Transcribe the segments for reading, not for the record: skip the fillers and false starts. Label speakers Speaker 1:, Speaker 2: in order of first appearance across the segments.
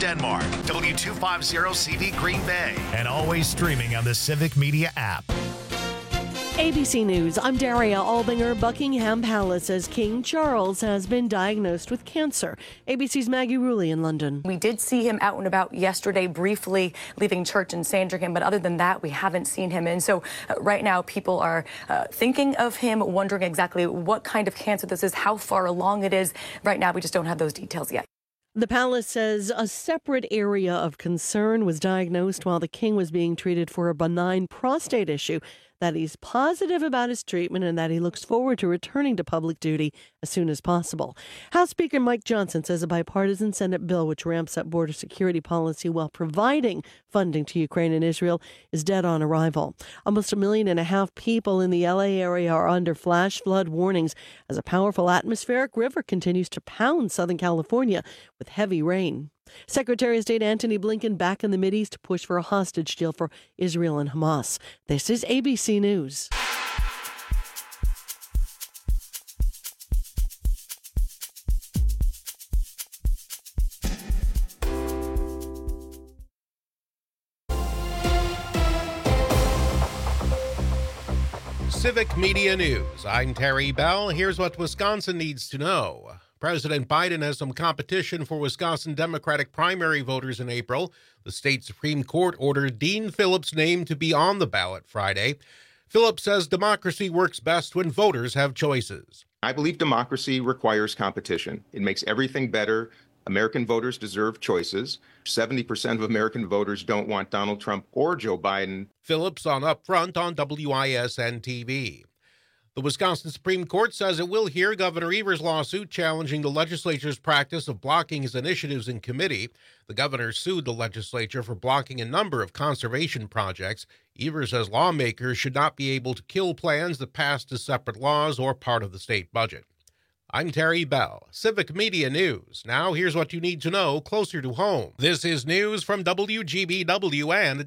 Speaker 1: Denmark, W250CV Green Bay, and always streaming on the Civic Media app.
Speaker 2: ABC News, I'm Daria Albinger. Buckingham Palace says King Charles has been diagnosed with cancer. ABC's Maggie Rulli in London.
Speaker 3: We did see him out and about yesterday, briefly leaving church in Sandringham, but other than that, we haven't seen him. And so right now, people are thinking of him, wondering exactly what kind of cancer this is, how far along it is. Right now, we just don't have those details yet.
Speaker 2: The palace says a separate area of concern was diagnosed while the king was being treated for a benign prostate issue, that he's positive about his treatment and that he looks forward to returning to public duty as soon as possible. House Speaker Mike Johnson says a bipartisan Senate bill which ramps up border security policy while providing funding to Ukraine and Israel is dead on arrival. Almost 1.5 million people in the LA area are under flash flood warnings as a powerful atmospheric river continues to pound Southern California with heavy rain. Secretary of State Antony Blinken back in the Mideast to push for a hostage deal for Israel and Hamas. This is ABC News.
Speaker 4: Civic Media News. I'm Terry Bell. Here's what Wisconsin needs to know. President Biden has some competition for Wisconsin Democratic primary voters in April. The state Supreme Court ordered Dean Phillips' name to be on the ballot Friday. Phillips says democracy works best when voters have choices.
Speaker 5: I believe democracy requires competition. It makes everything better. American voters deserve choices. 70% of American voters don't want Donald Trump or Joe Biden.
Speaker 4: Phillips on Upfront on WISN-TV. The Wisconsin Supreme Court says it will hear Governor Evers' lawsuit challenging the legislature's practice of blocking his initiatives in committee. The governor sued the legislature for blocking a number of conservation projects. Evers says lawmakers should not be able to kill plans that passed as separate laws or part of the state budget. I'm Terry Bell, Civic Media News. Now here's what you need to know closer to home. This is news from WGBW and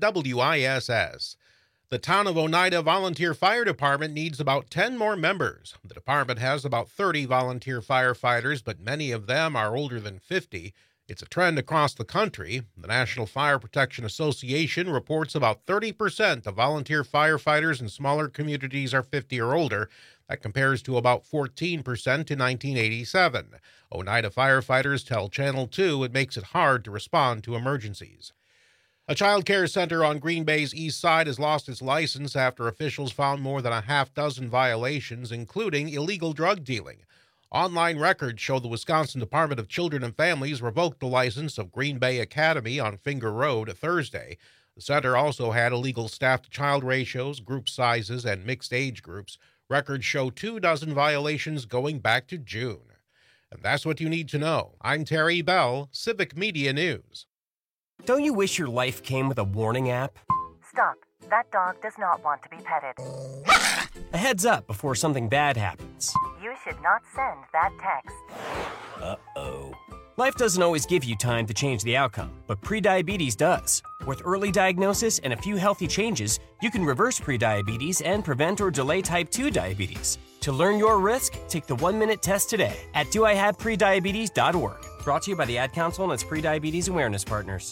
Speaker 4: WISS. The town of Oneida Volunteer Fire Department needs about 10 more members. The department has about 30 volunteer firefighters, but many of them are older than 50. It's a trend across the country. The National Fire Protection Association reports about 30% of volunteer firefighters in smaller communities are 50 or older. That compares to about 14% in 1987. Oneida firefighters tell Channel 2 it makes it hard to respond to emergencies. A child care center on Green Bay's east side has lost its license after officials found more than a half-dozen violations, including illegal drug dealing. Online records show the Wisconsin Department of Children and Families revoked the license of Green Bay Academy on Finger Road Thursday. The center also had illegal staff-to-child ratios, group sizes, and mixed age groups. Records show 24 violations going back to June. And that's what you need to know. I'm Terry Bell, Civic Media News.
Speaker 6: Don't you wish your life came with a warning app?
Speaker 7: Stop. That dog does not want to be petted.
Speaker 6: A heads up before something bad happens.
Speaker 7: You should not send that text.
Speaker 6: Uh-oh. Life doesn't always give you time to change the outcome, but prediabetes does. With early diagnosis and a few healthy changes, you can reverse prediabetes and prevent or delay type 2 diabetes. To learn your risk, take the 1-minute test today at doihaveprediabetes.org. Brought to you by the Ad Council and its prediabetes awareness partners.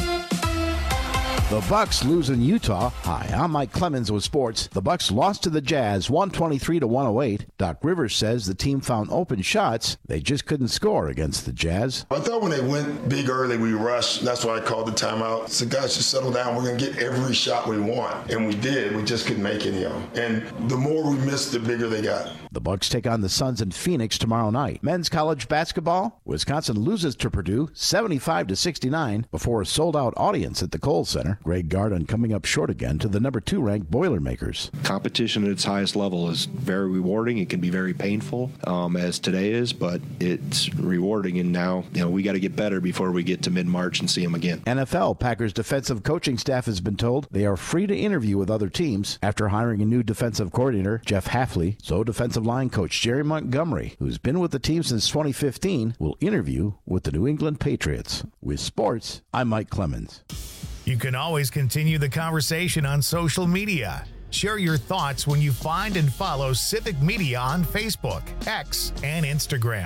Speaker 8: The Bucks lose in Utah. Hi, I'm Mike Clemens with sports. The Bucks lost to the Jazz 123-108. Doc Rivers says the team found open shots. They just couldn't score against the Jazz.
Speaker 9: I thought when they went big early, we rushed. That's why I called the timeout. So guys, just settle down. We're going to get every shot we want. And we did. We just couldn't make any of them. And the more we missed, the bigger they got.
Speaker 8: The Bucks take on the Suns in Phoenix tomorrow night. Men's college basketball, Wisconsin loses to Purdue 75-69 before a sold-out audience at the Kohl Center. Greg Gardner coming up short again to the number 2 ranked Boilermakers.
Speaker 10: Competition at its highest level is very rewarding. It can be very painful, as today is, but it's rewarding. And now, we got to get better before we get to mid-March and see them again.
Speaker 8: NFL Packers defensive coaching staff has been told they are free to interview with other teams after hiring a new defensive coordinator, Jeff Hafley. So defensive line coach Jerry Montgomery, who's been with the team since 2015, will interview with the New England Patriots. With sports, I'm Mike Clemens.
Speaker 1: You can always continue the conversation on social media. Share your thoughts when you find and follow Civic Media on Facebook, X, and Instagram.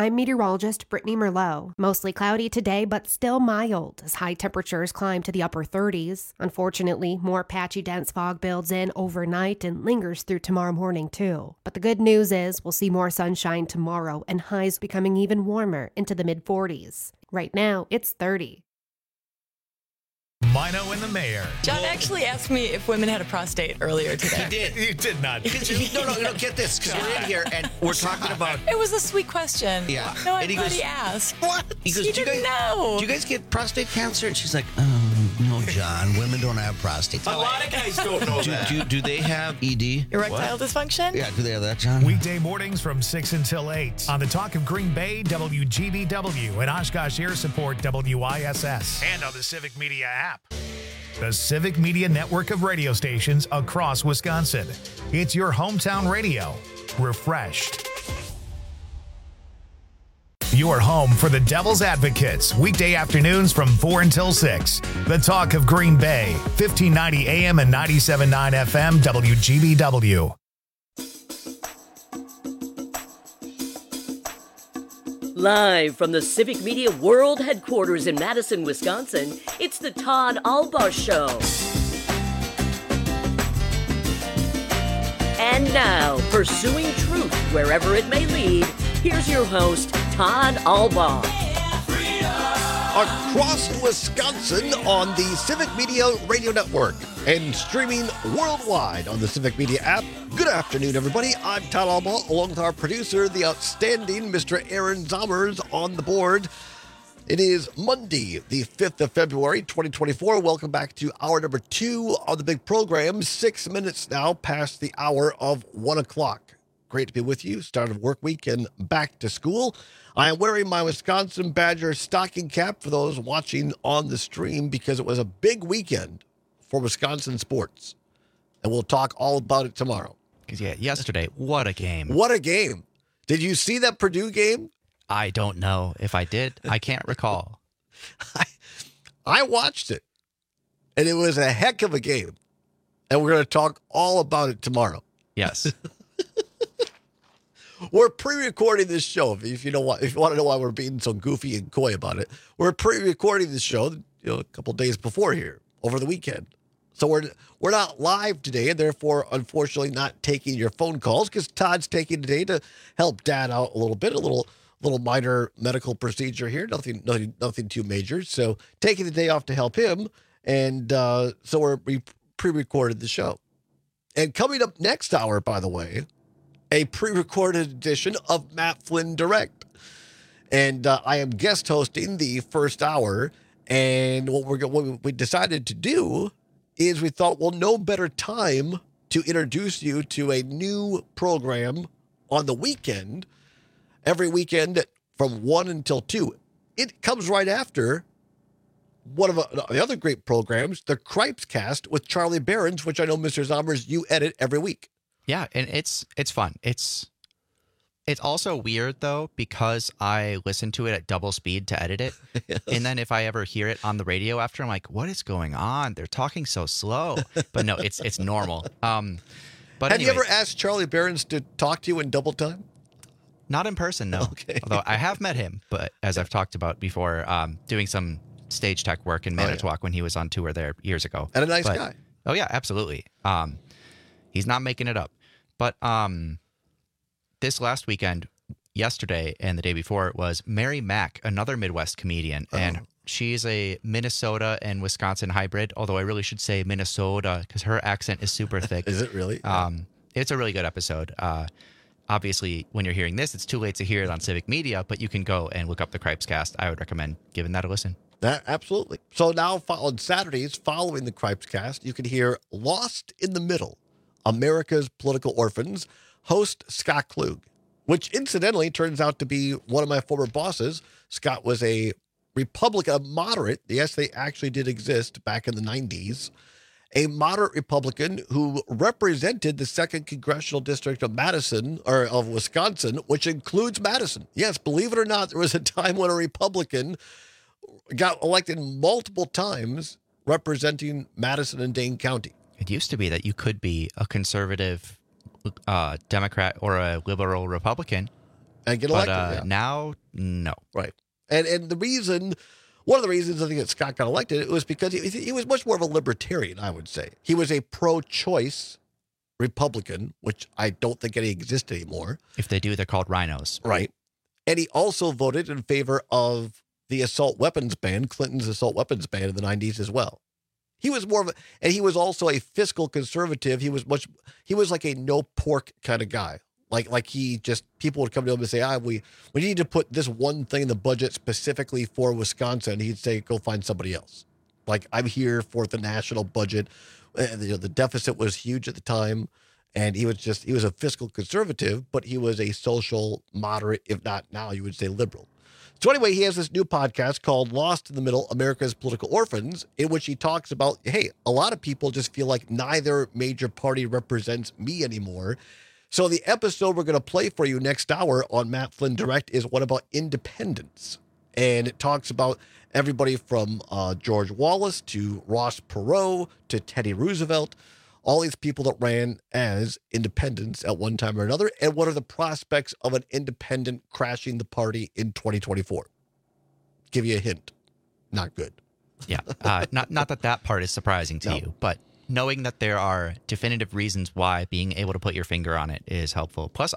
Speaker 11: I'm meteorologist Brittany Merlot. Mostly cloudy today, but still mild as high temperatures climb to the upper 30s. Unfortunately, more patchy dense fog builds in overnight and lingers through tomorrow morning too. But the good news is we'll see more sunshine tomorrow and highs becoming even warmer into the mid-40s. Right now, it's 30.
Speaker 1: Mino and the Mayor.
Speaker 12: John actually asked me if women had a prostate earlier today.
Speaker 13: He did.
Speaker 1: You did not.
Speaker 13: No, get this, because we're in here and we're talking about...
Speaker 12: It was a sweet question.
Speaker 13: Yeah.
Speaker 12: No,
Speaker 13: and
Speaker 12: he asked.
Speaker 13: What? He goes,
Speaker 12: do you
Speaker 13: guys get prostate cancer? And she's like, oh, no, John. Women don't have prostate.
Speaker 14: A lot of guys don't know that.
Speaker 13: Do they have ED?
Speaker 12: Erectile dysfunction?
Speaker 13: Yeah, do they have that, John?
Speaker 1: Weekday mornings from 6 until 8 on the Talk of Green Bay, WGBW, and Oshkosh Air Support, WISS, and on the Civic Media app. The Civic Media network of radio stations across Wisconsin. It's your hometown radio. Refreshed. Your home for the Devil's Advocates. Weekday afternoons from 4 until 6. The Talk of Green Bay. 1590 AM and 97.9 FM, WGBW.
Speaker 15: Live from the Civic Media World Headquarters in Madison, Wisconsin, it's the Todd Albaugh Show. And now, pursuing truth wherever it may lead, here's your host, Todd Albaugh.
Speaker 16: Across Wisconsin on the Civic Media Radio Network and streaming worldwide on the Civic Media app. Good afternoon, everybody. I'm Todd Albaugh, along with our producer, the outstanding Mr. Aaron Zommers on the board. It is Monday, the 5th of February, 2024. Welcome back to hour number 2 of the big program. 6 minutes now past the hour of 1 o'clock. Great to be with you. Start of work week and back to school. I am wearing my Wisconsin Badger stocking cap for those watching on the stream because it was a big weekend for Wisconsin sports. And we'll talk all about it tomorrow.
Speaker 17: Because, yeah, yesterday, what a game.
Speaker 16: What a game. Did you see that Purdue game?
Speaker 17: I don't know if I did. I can't recall.
Speaker 16: I watched it, and it was a heck of a game. And we're going to talk all about it tomorrow.
Speaker 17: Yes.
Speaker 16: We're pre-recording this show. If you want to know why we're being so goofy and coy about it, we're pre-recording this show, a couple days before here, over the weekend. So we're not live today, and therefore, unfortunately, not taking your phone calls because Todd's taking today to help Dad out a little bit, a little minor medical procedure here, nothing too major. So taking the day off to help him, and so we pre-recorded the show. And coming up next hour, by the way, a pre-recorded edition of Matt Flynn Direct. And I am guest hosting the first hour. And what we decided to do is we thought, well, no better time to introduce you to a new program on the weekend, every weekend from 1 until 2. It comes right after one of the other great programs, the Cripes Cast with Charlie Behrens, which I know, Mr. Zommers, you edit every week.
Speaker 17: Yeah, and it's fun. It's also weird, though, because I listen to it at double speed to edit it. Yes. And then if I ever hear it on the radio after, I'm like, what is going on? They're talking so slow. But no, it's normal. But
Speaker 16: Have you ever asked Charlie Behrens to talk to you in double time?
Speaker 17: Not in person, no.
Speaker 16: Okay.
Speaker 17: Although I have met him, but as I've talked about before, doing some stage tech work in Manitowoc when he was on tour there years ago.
Speaker 16: And a nice guy.
Speaker 17: Oh, yeah, absolutely. He's not making it up. But this last weekend, yesterday and the day before, was Mary Mack, another Midwest comedian. Oh. And she's a Minnesota and Wisconsin hybrid, although I really should say Minnesota because her accent is super thick.
Speaker 16: Is it really?
Speaker 17: It's a really good episode. Obviously, when you're hearing this, it's too late to hear it on Civic Media, but you can go and look up the Cripes Cast. I would recommend giving that a listen.
Speaker 16: Absolutely. So now on Saturdays, following the Cripes Cast, you can hear Lost in the Middle, America's Political Orphans, host Scott Klug, which incidentally turns out to be one of my former bosses. Scott was a Republican, a moderate. Yes, they actually did exist back in the 90s. A moderate Republican who represented the 2nd Congressional District of of Wisconsin, which includes Madison. Yes, believe it or not, there was a time when a Republican got elected multiple times representing Madison and Dane County.
Speaker 17: It used to be that you could be a conservative Democrat or a liberal Republican
Speaker 16: and get elected.
Speaker 17: But now, no.
Speaker 16: Right. And one of the reasons I think that Scott got elected, it was because he was much more of a libertarian, I would say. He was a pro-choice Republican, which I don't think any exist anymore.
Speaker 17: If they do, they're called rhinos.
Speaker 16: Right. And he also voted in favor of the assault weapons ban, Clinton's assault weapons ban in the 90s as well. He was more of a, and he was also a fiscal conservative. He was like a no pork kind of guy. Like he just, people would come to him and say, we need to put this one thing in the budget specifically for Wisconsin. He'd say, go find somebody else. Like, I'm here for the national budget. The deficit was huge at the time. And he was a fiscal conservative, but he was a social moderate, if not now, you would say liberal. So anyway, he has this new podcast called Lost in the Middle, America's Political Orphans, in which he talks about, hey, a lot of people just feel like neither major party represents me anymore. So the episode we're going to play for you next hour on Matt Flynn Direct is one about independence. And it talks about everybody from George Wallace to Ross Perot to Teddy Roosevelt, all these people that ran as independents at one time or another, and what are the prospects of an independent crashing the party in 2024? Give you a hint. Not good.
Speaker 17: Yeah. Not that part is surprising to you, but knowing that there are definitive reasons why being able to put your finger on it is helpful. Plus,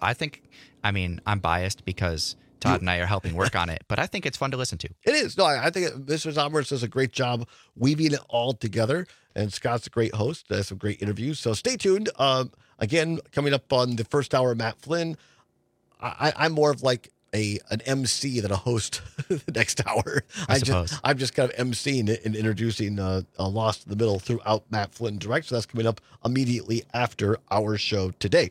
Speaker 17: I'm biased because Todd and I are helping work on it, but I think it's fun to listen to.
Speaker 16: It is. No, I think Mr. Zomers does a great job weaving it all together, and Scott's a great host. Does some great interviews. So stay tuned. Again, coming up on the first hour, Matt Flynn. I'm more of like an MC than a host the next hour.
Speaker 17: I suppose.
Speaker 16: I'm just kind of emceeing it and introducing Lost in the Middle throughout Matt Flynn Direct. So that's coming up immediately after our show today.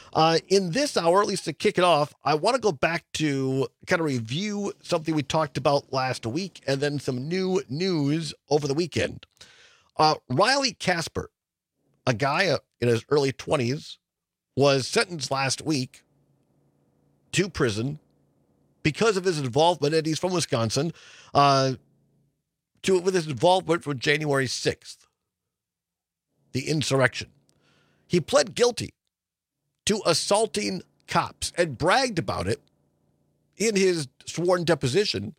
Speaker 16: In this hour, at least to kick it off, I want to go back to kind of review something we talked about last week and then some new news over the weekend. Riley Casper, a guy in his early 20s, was sentenced last week to prison because of his involvement, and he's from Wisconsin, with his involvement from January 6th, the insurrection. He pled guilty to assaulting cops and bragged about it in his sworn deposition,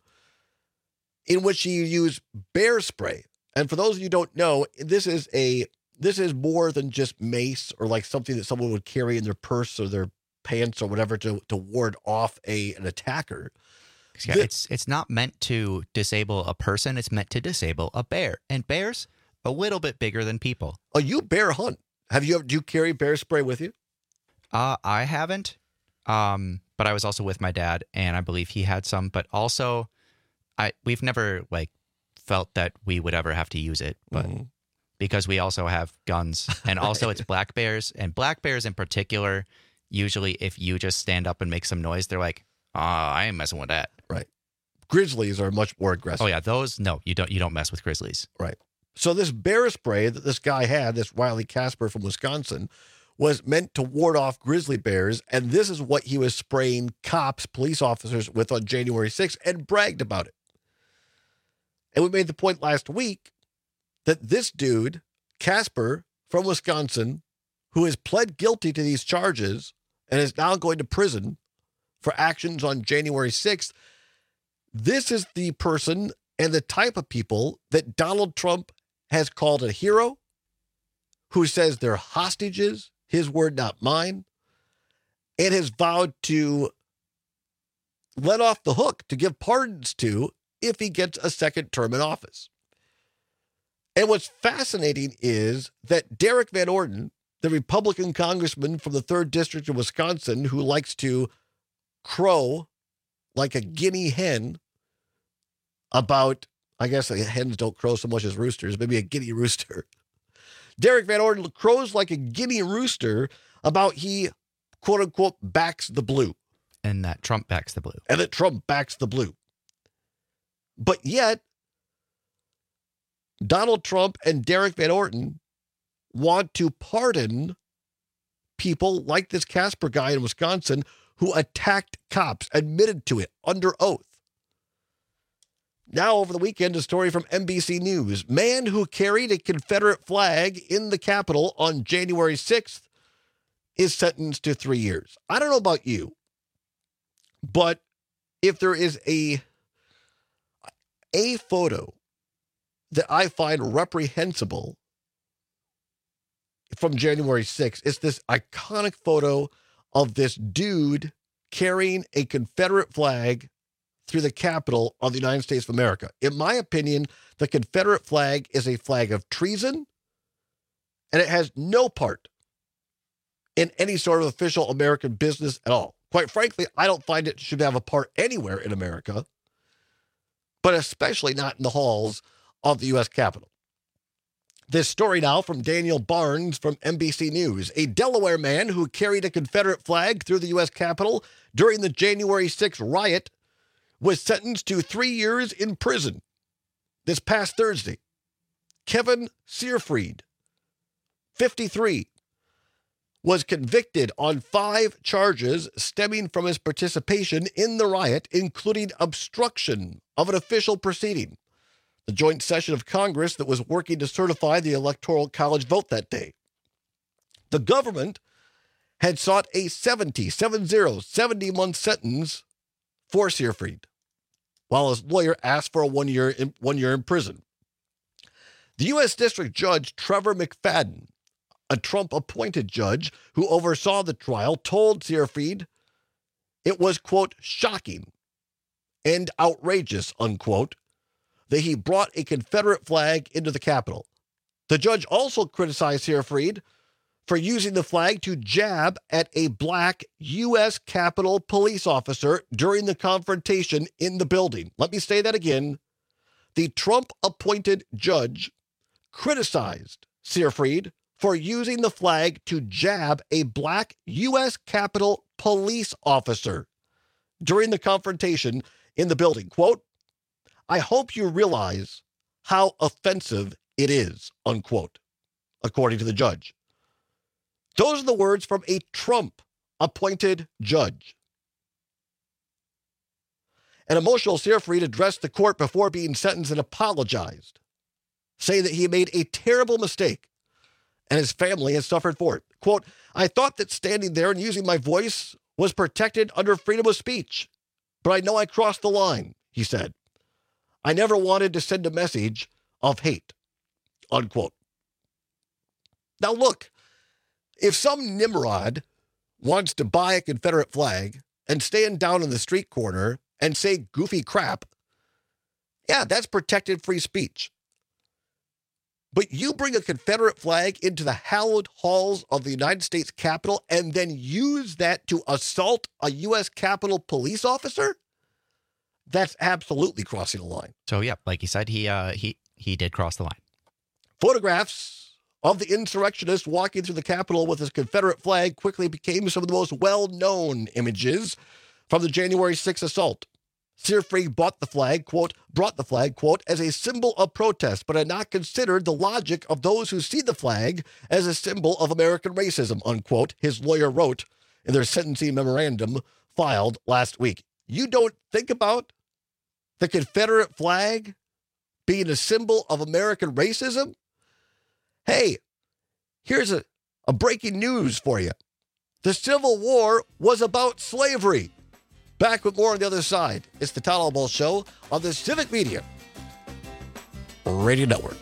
Speaker 16: in which he used bear spray. And for those of you who don't know, this is more than just mace or like something that someone would carry in their purse or their pants or whatever to ward off an attacker.
Speaker 17: Yeah, it's not meant to disable a person. It's meant to disable a bear. And bears, a little bit bigger than people.
Speaker 16: Oh, you bear hunt. Do you carry bear spray with you?
Speaker 17: I haven't, but I was also with my dad, and I believe he had some. But also, we've never felt that we would ever have to use it, but because we also have guns, and also it's black bears, and black bears in particular. Usually, if you just stand up and make some noise, they're like, I ain't messing with that.
Speaker 16: Right. Grizzlies are much more aggressive.
Speaker 17: Oh yeah, those you don't mess with grizzlies.
Speaker 16: Right. So this bear spray that this guy had, this Riley Casper from Wisconsin, was meant to ward off grizzly bears, and this is what he was spraying police officers with on January 6th, and bragged about it. And we made the point last week that this dude, Casper from Wisconsin, who has pled guilty to these charges and is now going to prison for actions on January 6th, this is the person and the type of people that Donald Trump has called a hero, who says they're hostages, his word, not mine, and has vowed to let off the hook, to give pardons to, if he gets a second term in office. And what's fascinating is that Derek Van Orden, the Republican congressman from the 3rd District of Wisconsin, who likes to crow like a guinea hen about, I guess hens don't crow so much as roosters, maybe a guinea rooster. Derek Van Orden crows like a guinea rooster about he, quote unquote, backs the blue.
Speaker 17: And that Trump backs the blue.
Speaker 16: And that Trump backs the blue. But yet, Donald Trump and Derek Van Orden want to pardon people like this Casper guy in Wisconsin who attacked cops, admitted to it under oath. Now, over the weekend, a story from NBC News. Man who carried a Confederate flag in the Capitol on January 6th is sentenced to 3 years. I don't know about you, But if there is a photo that I find reprehensible from January 6th, it's this iconic photo of this dude carrying a Confederate flag through the Capitol of the United States of America. In my opinion, the Confederate flag is a flag of treason, and it has no part in any sort of official American business at all. Quite frankly, I don't find it should have a part anywhere in America, but especially not in the halls of the U.S. Capitol. This story now from Daniel Barnes from NBC News. A Delaware man who carried a Confederate flag through the U.S. Capitol during the January 6th riot was sentenced to 3 years in prison this past Thursday. Kevin Searfried, 53, was convicted on 5 charges stemming from his participation in the riot, including obstruction of an official proceeding, the joint session of Congress that was working to certify the Electoral College vote that day. The government had sought a 70-month sentence for Searfried, while his lawyer asked for a 1 year in prison. The U.S. District Judge Trevor McFadden, a Trump-appointed judge who oversaw the trial, told Searfried it was, quote, shocking and outrageous, unquote, that he brought a Confederate flag into the Capitol. The judge also criticized Searfried for using the flag to jab at a black U.S. Capitol police officer during the confrontation in the building. Let me say that again. The Trump-appointed judge criticized Searfried for using the flag to jab a black U.S. Capitol police officer during the confrontation in the building. Quote, I hope you realize how offensive it is, unquote, according to the judge. Those are the words from a Trump-appointed judge. An emotional Searfried addressed the court before being sentenced and apologized, saying that he made a terrible mistake and his family has suffered for it. Quote, I thought that standing there and using my voice was protected under freedom of speech, but I know I crossed the line, he said. I never wanted to send a message of hate, unquote. Now look, if some Nimrod wants to buy a Confederate flag and stand down in the street corner and say goofy crap, yeah, that's protected free speech. But you bring a Confederate flag into the hallowed halls of the United States Capitol and then use that to assault a U.S. Capitol police officer? That's absolutely crossing the line.
Speaker 17: So, yeah, like he said, he did cross the line.
Speaker 16: Photographs of the insurrectionist walking through the Capitol with his Confederate flag quickly became some of the most well-known images from the January 6th assault. Searfried brought the flag, quote, as a symbol of protest, but had not considered the logic of those who see the flag as a symbol of American racism, unquote, his lawyer wrote in their sentencing memorandum filed last week. You don't think about the Confederate flag being a symbol of American racism? Hey, here's a breaking news for you. The Civil War was about slavery. Back with more on the other side. It's the Todd Albaugh Show on the Civic Media Radio Network.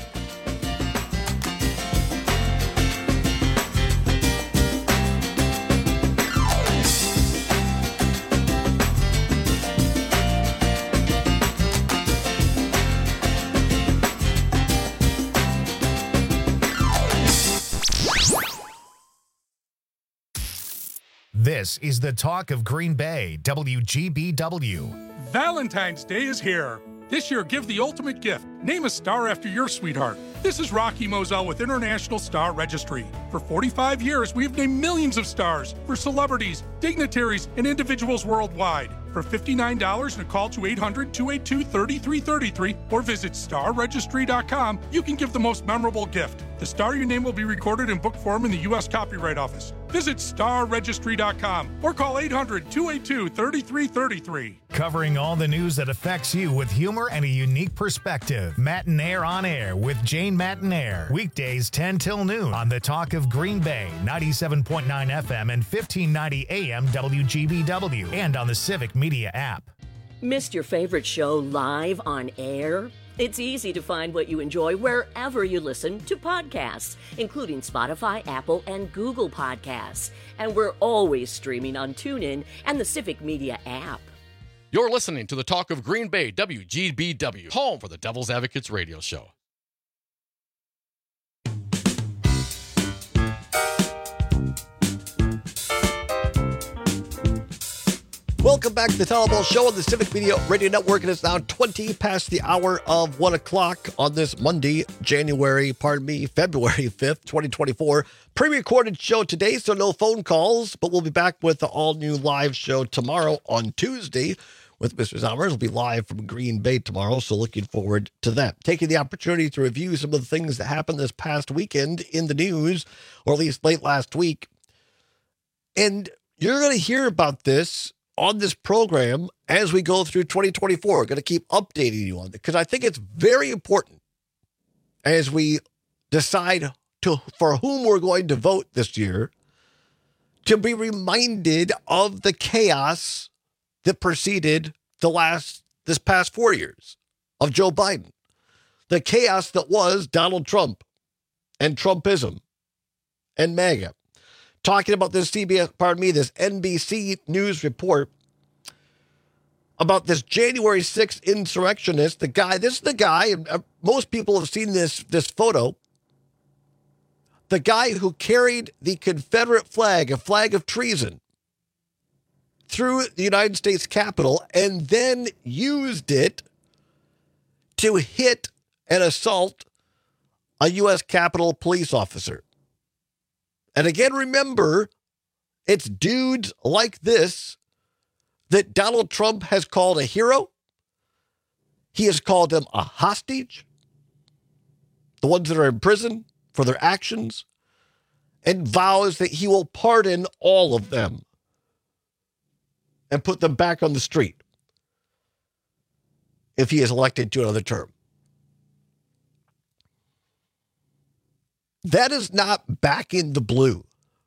Speaker 1: This is the talk of Green Bay, WGBW.
Speaker 18: Valentine's Day is here. This year, give the ultimate gift. Name a star after your sweetheart. This is Rocky Moselle with International Star Registry. For 45 years, we've named millions of stars for celebrities, dignitaries, and individuals worldwide. For $59 and a call to 800-282-3333 or visit starregistry.com, you can give the most memorable gift. The star you name will be recorded in book form in the U.S. Copyright Office. Visit starregistry.com or call 800-282-3333.
Speaker 1: Covering all the news that affects you with humor and a unique perspective. Matinaire on Air with Jane Matinaire. Weekdays 10 till noon on the Talk of Green Bay, 97.9 FM and 1590 AM WGBW, and on the Civic Media app.
Speaker 15: Missed your favorite show live on air? It's easy to find what you enjoy wherever you listen to podcasts, including Spotify, Apple, and Google Podcasts. And we're always streaming on TuneIn and the Civic Media app.
Speaker 19: You're listening to the Talk of Green Bay, WGBW, home for the Devil's Advocates radio show.
Speaker 16: Welcome back to the Telecable Show on the Civic Media Radio Network. It is now 20 past the hour of 1 o'clock on this Monday, February 5th, 2024. Pre-recorded show today, so no phone calls, but we'll be back with the all-new live show tomorrow on Tuesday with Mr. Zommers. We'll be live from Green Bay tomorrow, so looking forward to that. Taking the opportunity to review some of the things that happened this past weekend in the news, or at least late last week. And you're going to hear about this on this program as we go through 2024. We're going to keep updating you on it because I think it's very important as we decide for whom we're going to vote this year to be reminded of the chaos that preceded this past 4 years of Joe Biden. The chaos that was Donald Trump and Trumpism and MAGA. Talking about this this NBC News report about this January 6th insurrectionist, this is the guy, and most people have seen this photo, the guy who carried the Confederate flag, a flag of treason, through the United States Capitol and then used it to hit and assault a U.S. Capitol police officer. And again, remember, it's dudes like this that Donald Trump has called a hero. He has called them a hostage, the ones that are in prison for their actions, and vows that he will pardon all of them and put them back on the street if he is elected to another term. That is not backing the blue.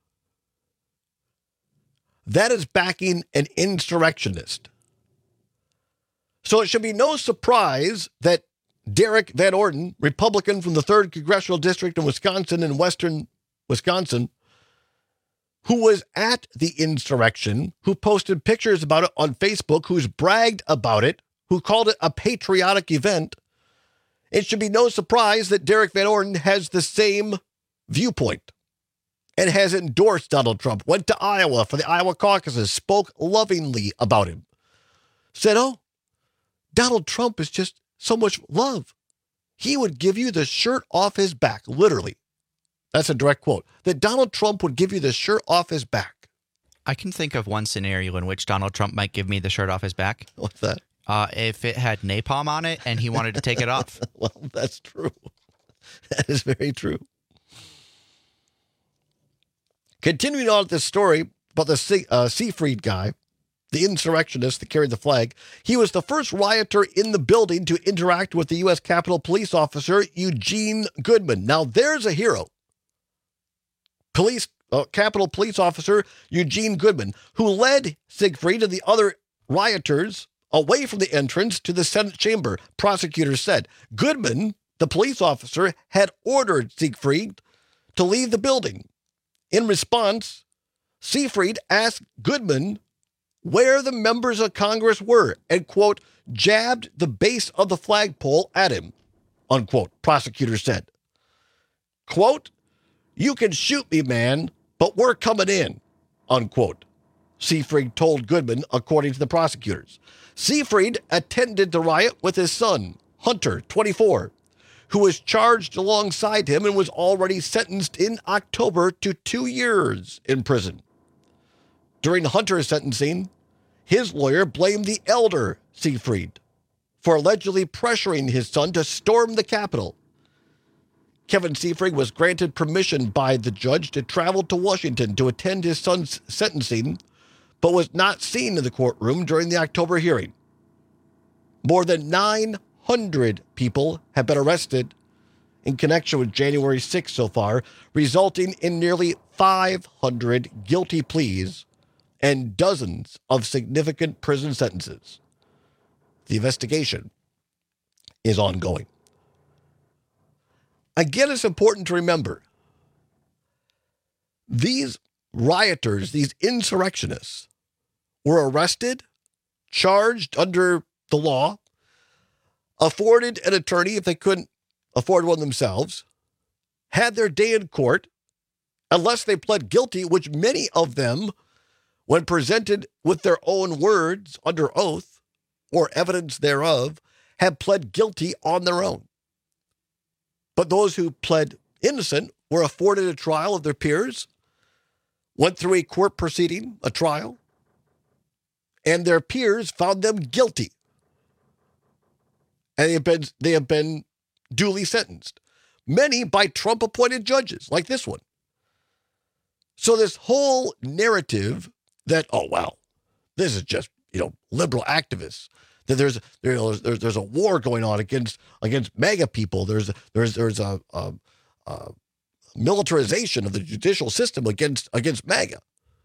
Speaker 16: That is backing an insurrectionist. So it should be no surprise that Derek Van Orden, Republican from the 3rd Congressional District in Wisconsin and Western Wisconsin, who was at the insurrection, who posted pictures about it on Facebook, who's bragged about it, who called it a patriotic event, it should be no surprise that Derek Van Orden has the same viewpoint and has endorsed Donald Trump, went to Iowa for the Iowa caucuses, spoke lovingly about him, said, oh, Donald Trump is just so much love. He would give you the shirt off his back, literally. That's a direct quote, that Donald Trump would give you the shirt off his back.
Speaker 17: I can think of one scenario in which Donald Trump might give me the shirt off his back.
Speaker 16: What's that?
Speaker 17: If it had napalm on it and he wanted to take it off.
Speaker 16: Well, that's true. That is very true. Continuing on with this story about the Seyfried guy, the insurrectionist that carried the flag, he was the first rioter in the building to interact with the U.S. Capitol police officer, Eugene Goodman. Now, there's a hero. Capitol police officer Eugene Goodman, who led Seyfried and the other rioters away from the entrance to the Senate chamber, prosecutors said. Goodman, the police officer, had ordered Seyfried to leave the building. In response, Seyfried asked Goodman where the members of Congress were and, quote, jabbed the base of the flagpole at him, unquote, prosecutors said. Quote, you can shoot me, man, but we're coming in, unquote, Seyfried told Goodman, according to the prosecutors. Seyfried attended the riot with his son, Hunter, 24, who was charged alongside him and was already sentenced in October to 2 years in prison. During Hunter's sentencing, his lawyer blamed the elder, Seyfried, for allegedly pressuring his son to storm the Capitol. Kevin Seifrig was granted permission by the judge to travel to Washington to attend his son's sentencing, but was not seen in the courtroom during the October hearing. More than 900 people have been arrested in connection with January 6th so far, resulting in nearly 500 guilty pleas and dozens of significant prison sentences. The investigation is ongoing. Again, it's important to remember these rioters, these insurrectionists, were arrested, charged under the law, afforded an attorney if they couldn't afford one themselves, had their day in court, unless they pled guilty, which many of them, when presented with their own words under oath or evidence thereof, had pled guilty on their own. But those who pled innocent were afforded a trial of their peers, went through a court proceeding, a trial, and their peers found them guilty. And they have been duly sentenced. Many by Trump-appointed judges, like this one. So this whole narrative that, oh, well, this is just, liberal activists, that there's a war going on against MAGA people. There's a militarization of the judicial system against MAGA.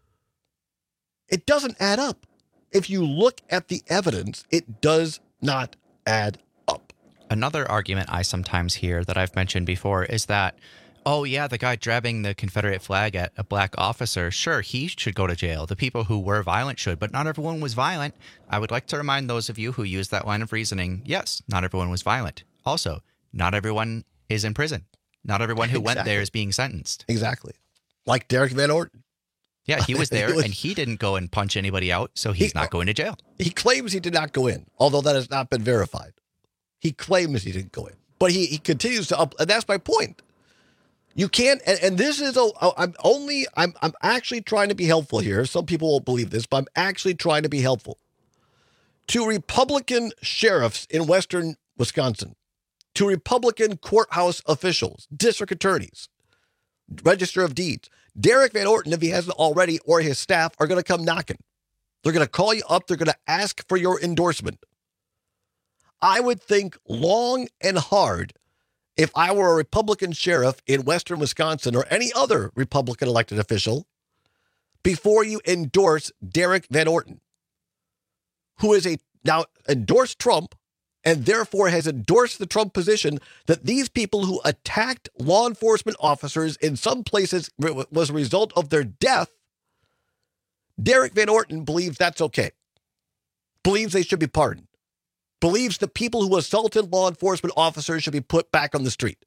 Speaker 16: It doesn't add up. If you look at the evidence, it does not add up.
Speaker 17: Another argument I sometimes hear that I've mentioned before is that, oh yeah, the guy grabbing the Confederate flag at a black officer, sure, he should go to jail. The people who were violent should, but not everyone was violent. I would like to remind those of you who use that line of reasoning, yes, not everyone was violent. Also, not everyone is in prison. Not everyone who went there is being sentenced.
Speaker 16: Exactly. Like Derek Van Orton.
Speaker 17: Yeah, he was there, and he didn't go and punch anybody out, so he's not going to jail.
Speaker 16: He claims he did not go in, although that has not been verified. He claims he didn't go in. But he continues to and that's my point. You can't, and this is, I'm actually trying to be helpful here. Some people won't believe this, but I'm actually trying to be helpful. To Republican sheriffs in western Wisconsin, to Republican courthouse officials, district attorneys, register of deeds, Derek Van Orton, if he hasn't already, or his staff, are going to come knocking. They're going to call you up. They're going to ask for your endorsement. I would think long and hard if I were a Republican sheriff in western Wisconsin or any other Republican elected official before you endorse Derek Van Orton, who is now endorsed Trump and therefore has endorsed the Trump position that these people who attacked law enforcement officers in some places was a result of their death. Derek Van Orton believes that's okay, believes they should be pardoned, believes the people who assaulted law enforcement officers should be put back on the street.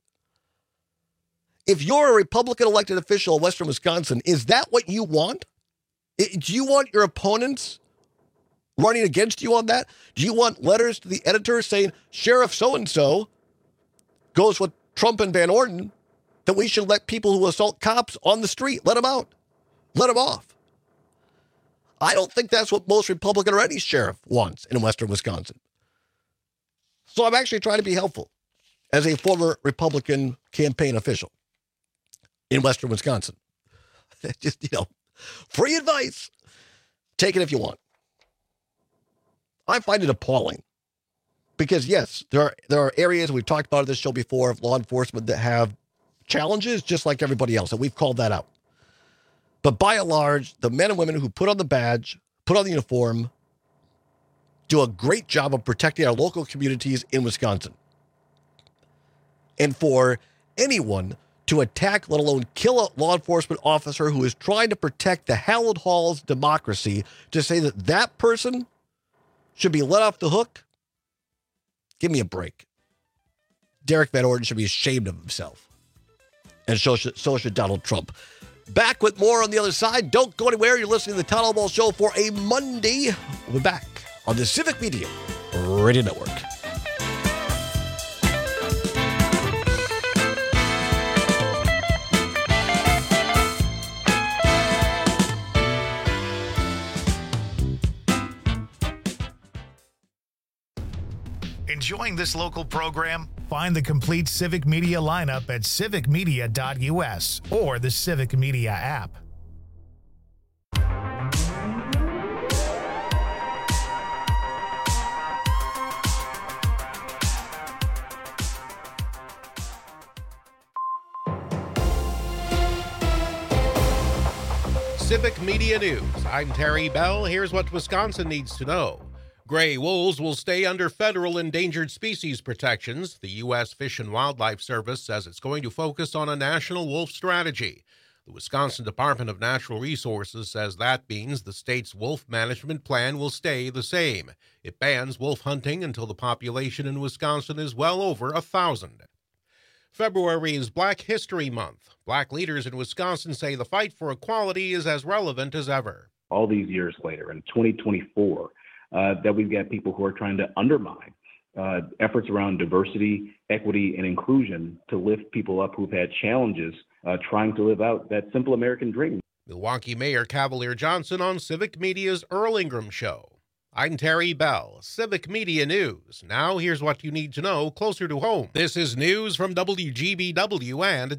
Speaker 16: If you're a Republican elected official in western Wisconsin, is that what you want? Do you want your opponents running against you on that? Do you want letters to the editor saying Sheriff so-and-so goes with Trump and Van Orton, that we should let people who assault cops on the street, let them out, let them off? I don't think that's what most Republican or any sheriff wants in western Wisconsin. So I'm actually trying to be helpful as a former Republican campaign official in western Wisconsin. Just, free advice. Take it if you want. I find it appalling because, yes, there are areas we've talked about on this show before of law enforcement that have challenges just like everybody else, and we've called that out. But by and large, the men and women who put on the badge, put on the uniform, do a great job of protecting our local communities in Wisconsin. And for anyone to attack, let alone kill a law enforcement officer who is trying to protect the hallowed halls of democracy, to say that that person should be let off the hook, give me a break. Derek Van Orton should be ashamed of himself. And so should Donald Trump. Back with more on the other side. Don't go anywhere. You're listening to the Todd Albaugh Show for a Monday. We'll be back on the Civic Media Radio Network.
Speaker 1: Enjoy Enjoying this local program? Find the complete Civic Media lineup at civicmedia.us or the Civic Media app.
Speaker 4: Civic Media News. I'm Terry Bell. Here's what Wisconsin needs to know. Gray wolves will stay under federal endangered species protections. The U.S. Fish and Wildlife Service says it's going to focus on a national wolf strategy. The Wisconsin Department of Natural Resources says that means the state's wolf management plan will stay the same. It bans wolf hunting until the population in Wisconsin is well over 1,000. February is Black History Month. Black leaders in Wisconsin say the fight for equality is as relevant as ever.
Speaker 20: All these years later, in 2024, that we've got people who are trying to undermine efforts around diversity, equity, and inclusion to lift people up who've had challenges trying to live out that simple American dream.
Speaker 4: Milwaukee Mayor Cavalier Johnson on Civic Media's Earl Ingram Show. I'm Terry Bell, Civic Media News. Now here's what you need to know closer to home. This is news from WGBW and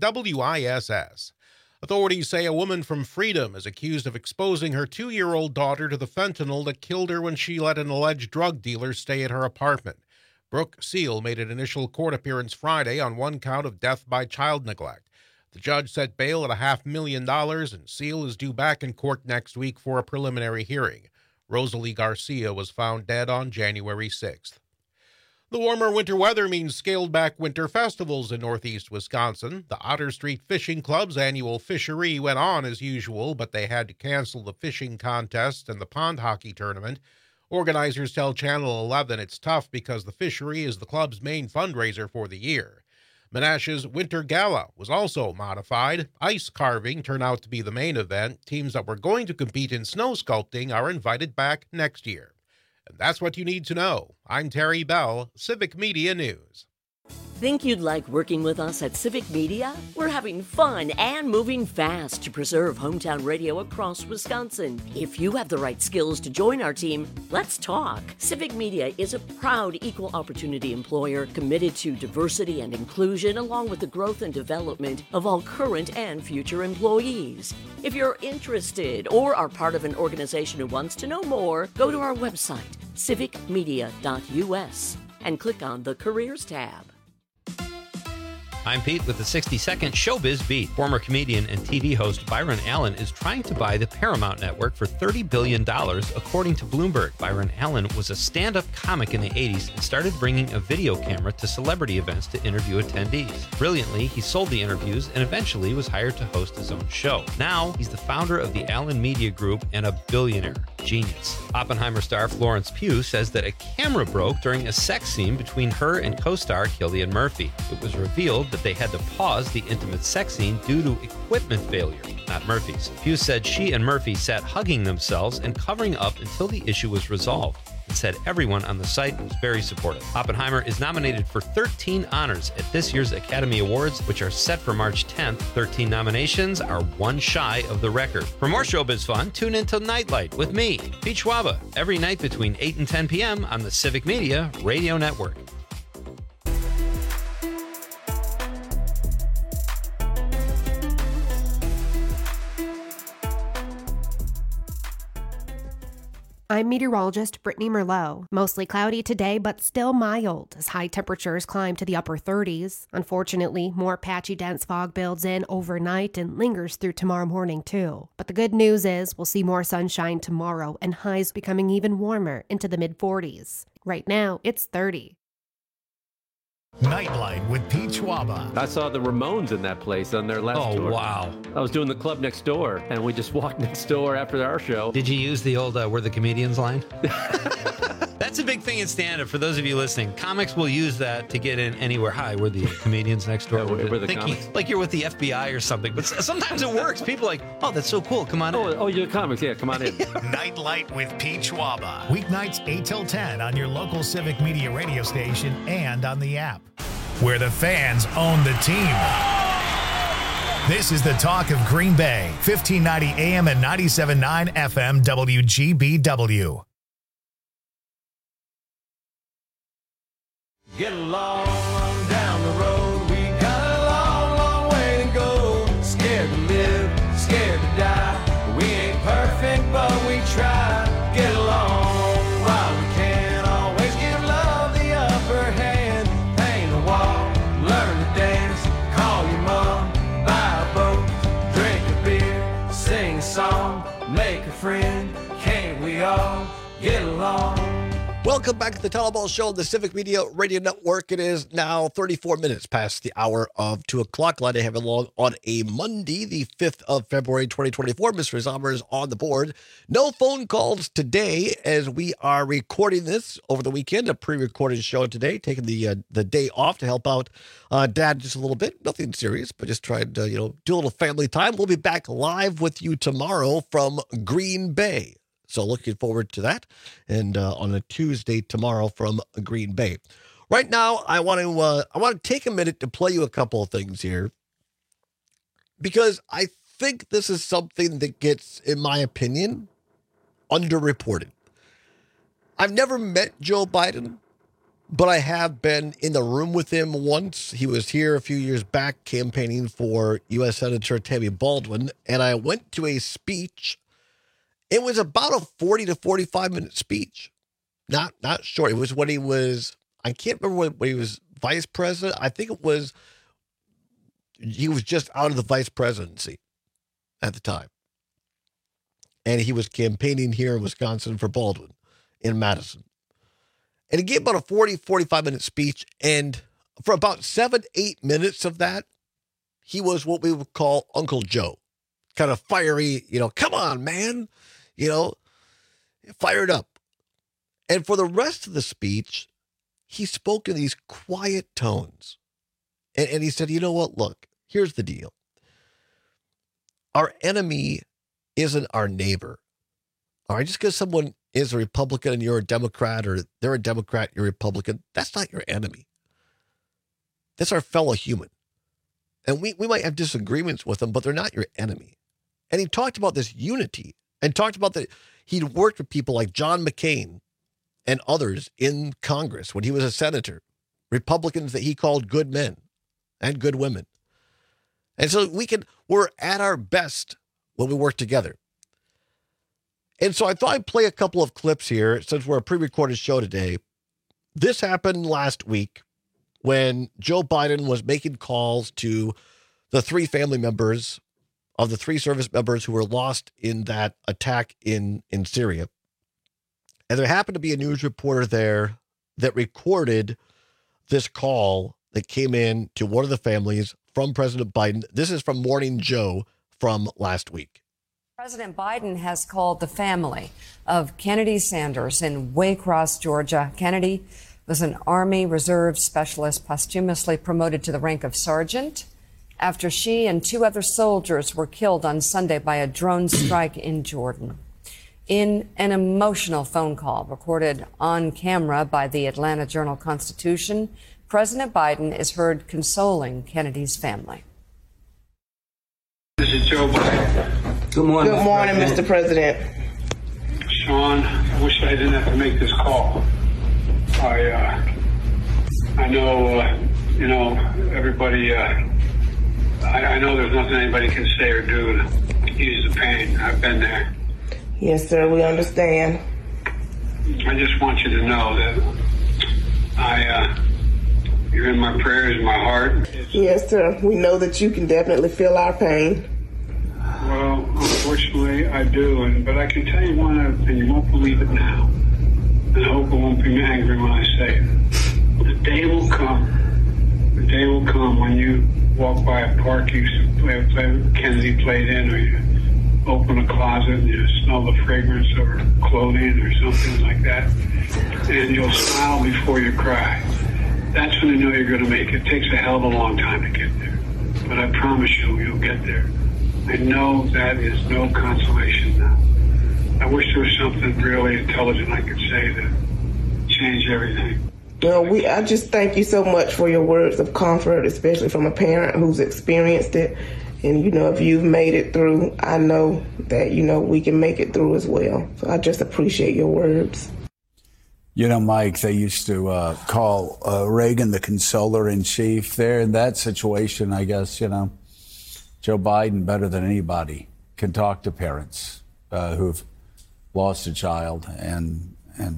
Speaker 4: WISS. Authorities say a woman from Freedom is accused of exposing her 2-year-old daughter to the fentanyl that killed her when she let an alleged drug dealer stay at her apartment. Brooke Seal made an initial court appearance Friday on one count of death by child neglect. The judge set bail at $500,000, and Seal is due back in court next week for a preliminary hearing. Rosalie Garcia was found dead on January 6th. The warmer winter weather means scaled-back winter festivals in northeast Wisconsin. The Otter Street Fishing Club's annual fishery went on as usual, but they had to cancel the fishing contest and the pond hockey tournament. Organizers tell Channel 11 it's tough because the fishery is the club's main fundraiser for the year. Menasha's Winter Gala was also modified. Ice carving turned out to be the main event. Teams that were going to compete in snow sculpting are invited back next year. And that's what you need to know. I'm Terry Bell, Civic Media News.
Speaker 15: Think you'd like working with us at Civic Media? We're having fun and moving fast to preserve hometown radio across Wisconsin. If you have the right skills to join our team, let's talk. Civic Media is a proud equal opportunity employer committed to diversity and inclusion, along with the growth and development of all current and future employees. If you're interested or are part of an organization who wants to know more, go to our website, civicmedia.us, and click on the Careers tab.
Speaker 21: I'm Pete with the 60-second Showbiz Beat. Former comedian and TV host Byron Allen is trying to buy the Paramount Network for $30 billion, according to Bloomberg. Byron Allen was a stand-up comic in the 80s and started bringing a video camera to celebrity events to interview attendees. Brilliantly, he sold the interviews and eventually was hired to host his own show. Now, he's the founder of the Allen Media Group and a billionaire. Genius. Oppenheimer star Florence Pugh says that a camera broke during a sex scene between her and co-star Cillian Murphy. It was revealed that they had to pause the intimate sex scene due to equipment failure, not Murphy's. Pugh said she and Murphy sat hugging themselves and covering up until the issue was resolved, and said everyone on the site was very supportive. Oppenheimer is nominated for 13 honors at this year's Academy Awards, which are set for March 10th. 13 nominations are one shy of the record. For more showbiz fun, tune in to Nightlight with me, Pete Schwaba, every night between 8 and 10 p.m. on the Civic Media Radio Network.
Speaker 11: I'm meteorologist Brittany Merlot. Mostly cloudy today, but still mild as high temperatures climb to the upper 30s. Unfortunately, more patchy dense fog builds in overnight and lingers through tomorrow morning too. But the good news is we'll see more sunshine tomorrow and highs becoming even warmer into the mid-40s. Right now, it's 30.
Speaker 1: Nightlight with Pete Schwaba.
Speaker 22: I saw the Ramones in that place on their last tour.
Speaker 21: Oh, wow.
Speaker 22: I was doing the club next door, and we just walked next door after our show.
Speaker 21: Did you use the old "We're the Comedians" line? That's a big thing in stand-up. For those of you listening, comics will use that to get in anywhere. Hi, we're the comedians next door.
Speaker 22: Yeah, we're the comics.
Speaker 21: Like you're with the FBI or something. But sometimes it works. People are like, oh, that's so cool. Come on in.
Speaker 22: Oh, you're the comics. Yeah, come on in.
Speaker 1: Nightlight with Pete Schwaba. Weeknights 8 till 10 on your local Civic Media radio station and on the app, where the fans own the team. This is the talk of Green Bay, 1590 AM and 97.9 FM WGBW.
Speaker 2: Get along on down the road. We got a long, long way to go. Scared to live, scared to die. We ain't perfect, but we try. Get along while we can. Always give love the upper hand. Paint a wall, learn to dance. Call your mom, buy a boat, drink a beer, sing a song, make a friend. Can't we all get along?
Speaker 16: Welcome back to the Teller Show on the Civic Media Radio Network. It is now 34 minutes past the hour of 2 o'clock. Glad to have you along on a Monday, the 5th of February, 2024. Mr. Zomer is on the board. No phone calls today as we are recording this over the weekend, a pre-recorded show today, taking the day off to help out Dad just a little bit. Nothing serious, but just trying to, do a little family time. We'll be back live with you tomorrow from Green Bay. So looking forward to that, and on a Tuesday tomorrow from Green Bay. Right now, I want to take a minute to play you a couple of things here, because I think this is something that gets, in my opinion, underreported. I've never met Joe Biden, but I have been in the room with him once. He was here a few years back campaigning for U.S. Senator Tammy Baldwin, and I went to a speech. It was about a 40 to 45-minute speech. Not short. It was when he was, I can't remember when he was vice president. I think he was just out of the vice presidency at the time. And he was campaigning here in Wisconsin for Baldwin in Madison. And he gave about a 40, 45-minute speech. And for about 7-8 minutes of that, he was what we would call Uncle Joe. Kind of fiery, come on, man. Fired up. And for the rest of the speech, he spoke in these quiet tones. And he said, you know what? Look, here's the deal. Our enemy isn't our neighbor. All right, just because someone is a Republican and you're a Democrat, or they're a Democrat, you're a Republican, that's not your enemy. That's our fellow human. And we might have disagreements with them, but they're not your enemy. And he talked about this unity. And talked about that he'd worked with people like John McCain and others in Congress when he was a senator, Republicans that he called good men and good women. And so we're at our best when we work together. And so I thought I'd play a couple of clips here since we're a pre-recorded show today. This happened last week when Joe Biden was making calls to the 3 family members of the 3 service members who were lost in that attack in Syria. And there happened to be a news reporter there that recorded this call that came in to one of the families from President Biden. This is from Morning Joe from last week.
Speaker 3: President Biden has called the family of Kennedy Sanders in Waycross, Georgia. Kennedy was an Army Reserve specialist posthumously promoted to the rank of sergeant after she and 2 other soldiers were killed on Sunday by a drone strike in Jordan. In an emotional phone call recorded on camera by the Atlanta Journal-Constitution, President Biden is heard consoling Kennedy's family.
Speaker 23: This is Joe Biden.
Speaker 24: Good morning. Good morning, Mr. President.
Speaker 23: Sean, I wish I didn't have to make this call. I know, everybody, I know there's nothing anybody can say or do to ease the pain. I've been there.
Speaker 24: Yes, sir, we understand.
Speaker 23: I just want you to know that you're in my prayers, my heart.
Speaker 24: Yes, sir. We know that you can definitely feel our pain.
Speaker 23: Well, unfortunately, I do. But I can tell you one other thing. You won't believe it now. And I hope it won't be angry when I say it. The day will come. The day will come when you walk by a park you used to play Kennedy played in, or you open a closet and you smell the fragrance of her clothing or something like that, and you'll smile before you cry. That's when you know you're going to make it. It takes a hell of a long time to get there, but I promise you'll get there. I know that is no consolation now. I wish there was something really intelligent I could say to change everything.
Speaker 24: Well, I just thank you so much for your words of comfort, especially from a parent who's experienced it. And, if you've made it through, I know that, we can make it through as well. So I just appreciate your words.
Speaker 5: You know, Mike, they used to call Reagan the consoler-in-chief. There in that situation, I guess, you know, Joe Biden, better than anybody, can talk to parents who've lost a child and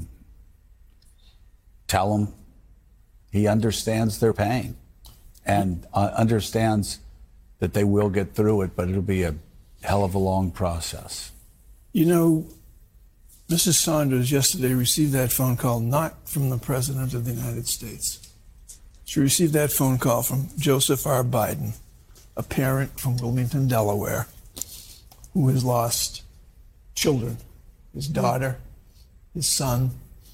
Speaker 5: tell them he understands their pain and understands that they will get through it, but it'll be a hell of a long process.
Speaker 6: You know, Mrs. Saunders yesterday received that phone call not from the President of the United States. She received that phone call from Joseph R. Biden, a parent from Wilmington, Delaware, who has lost children, his daughter, his son,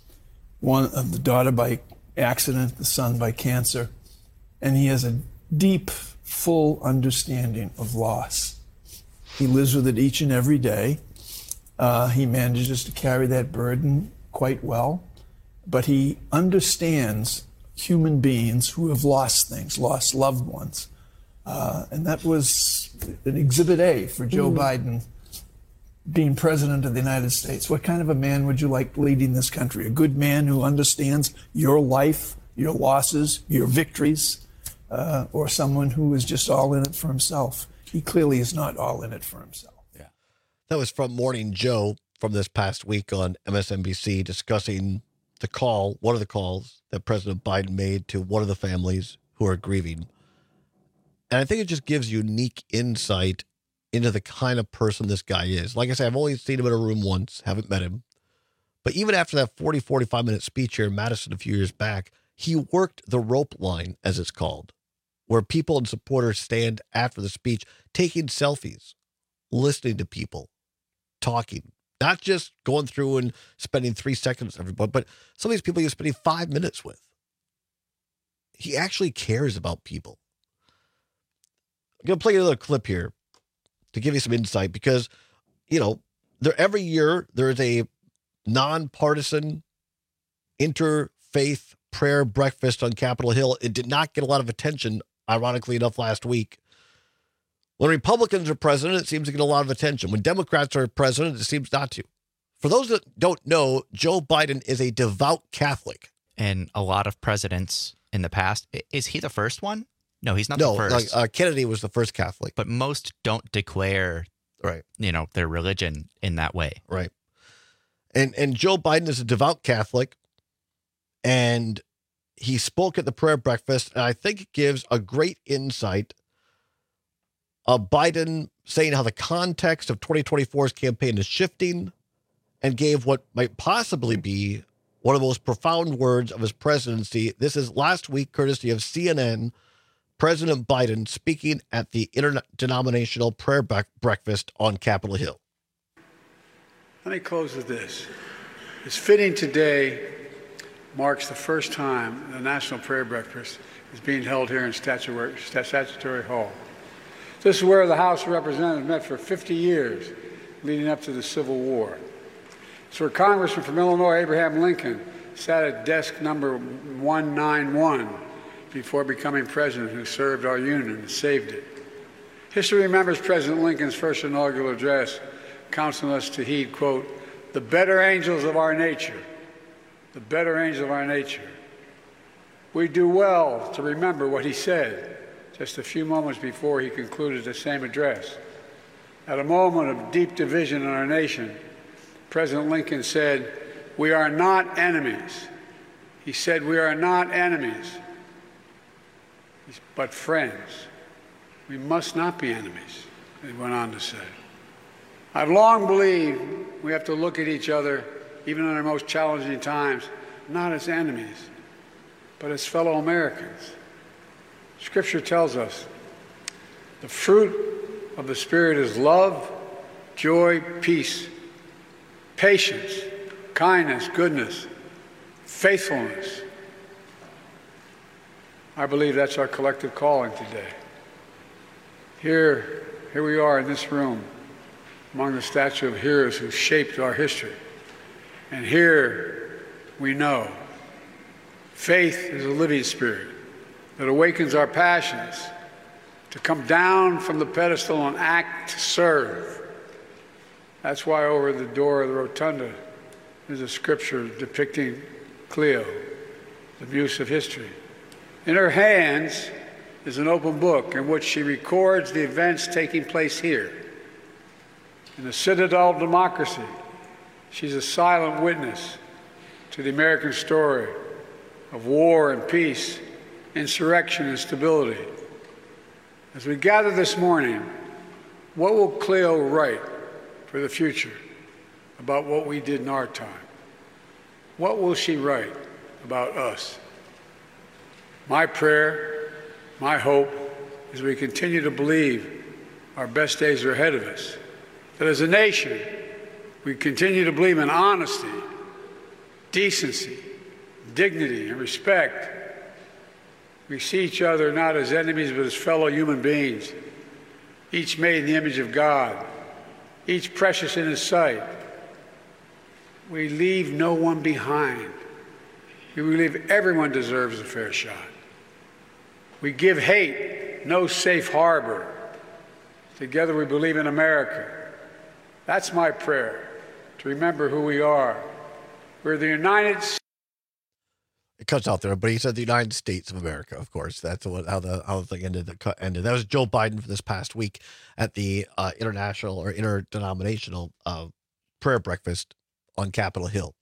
Speaker 6: the daughter by accident, the son by cancer, and he has a deep, full understanding of loss. He lives with it each and every day. He manages to carry that burden quite well, but he understands human beings who have lost things, lost loved ones. And that was an Exhibit A for Joe Biden being president of the United States. What kind of a man would you like leading this country? A good man who understands your life, your losses, your victories, or someone who is just all in it for himself? He clearly is not all in it for himself.
Speaker 16: That was from Morning Joe from this past week on MSNBC, discussing the call, one of the calls that President Biden made to one of the families who are grieving. And I think it just gives unique insight into the kind of person this guy is. Like I said, I've only seen him in a room once, haven't met him. But even after that 45-minute speech here in Madison a few years back, he worked the rope line, as it's called, where people and supporters stand after the speech, taking selfies, listening to people, talking, not just going through and spending 3 seconds with everybody, but some of these people you're spending 5 minutes with. He actually cares about people. I'm going to play another clip here to give you some insight because, you know, every year there is a nonpartisan interfaith prayer breakfast on Capitol Hill. It did not get a lot of attention, ironically enough, last week. When Republicans are president, it seems to get a lot of attention. When Democrats are president, it seems not to. For those that don't know, Joe Biden is a devout Catholic.
Speaker 17: And a lot of presidents in the past, is he the first one? No, he's not the first.
Speaker 16: Like Kennedy was the first Catholic.
Speaker 17: But most don't declare, their religion in that way.
Speaker 16: Right. And Joe Biden is a devout Catholic, and he spoke at the prayer breakfast, and I think it gives a great insight of Biden saying how the context of 2024's campaign is shifting, and gave what might possibly be one of the most profound words of his presidency. This is last week, courtesy of CNN, President Biden speaking at the interdenominational prayer breakfast on Capitol Hill.
Speaker 23: Let me close with this. It's fitting today marks the first time the National Prayer Breakfast is being held here in Statuary Hall. This is where the House of Representatives met for 50 years leading up to the Civil War. It's where Congressman from Illinois, Abraham Lincoln, sat at desk number 191 before becoming president, who served our Union and saved it. History remembers President Lincoln's first inaugural address, counseling us to heed, quote, the better angels of our nature, the better angels of our nature. We do well to remember what he said just a few moments before he concluded the same address. At a moment of deep division in our nation, President Lincoln said, we are not enemies. He said, we are not enemies, but friends. We must not be enemies, he went on to say. I've long believed we have to look at each other, even in our most challenging times, not as enemies, but as fellow Americans. Scripture tells us the fruit of the Spirit is love, joy, peace, patience, kindness, goodness, faithfulness. I believe that's our collective calling today. Here we are in this room among the statue of heroes who shaped our history. And here we know faith is a living spirit that awakens our passions to come down from the pedestal and act to serve. That's why over the door of the rotunda is a scripture depicting Cleo, the muse of history. In her hands is an open book in which she records the events taking place here. In the citadel of democracy, she's a silent witness to the American story of war and peace, insurrection and stability. As we gather this morning, what will Cleo write for the future about what we did in our time? What will she write about us? My prayer, my hope, is we continue to believe our best days are ahead of us. That as a nation, we continue to believe in honesty, decency, dignity, and respect. We see each other not as enemies, but as fellow human beings, each made in the image of God, each precious in His sight. We leave no one behind. We believe everyone deserves a fair shot. We give hate no safe harbor. Together we believe in America. That's my prayer, to remember who we are. We're the United States.
Speaker 16: It cuts out there, but he said the United States of America, of course. That's how the thing ended. The cut ended. That was Joe Biden for this past week at the international or interdenominational prayer breakfast on Capitol Hill.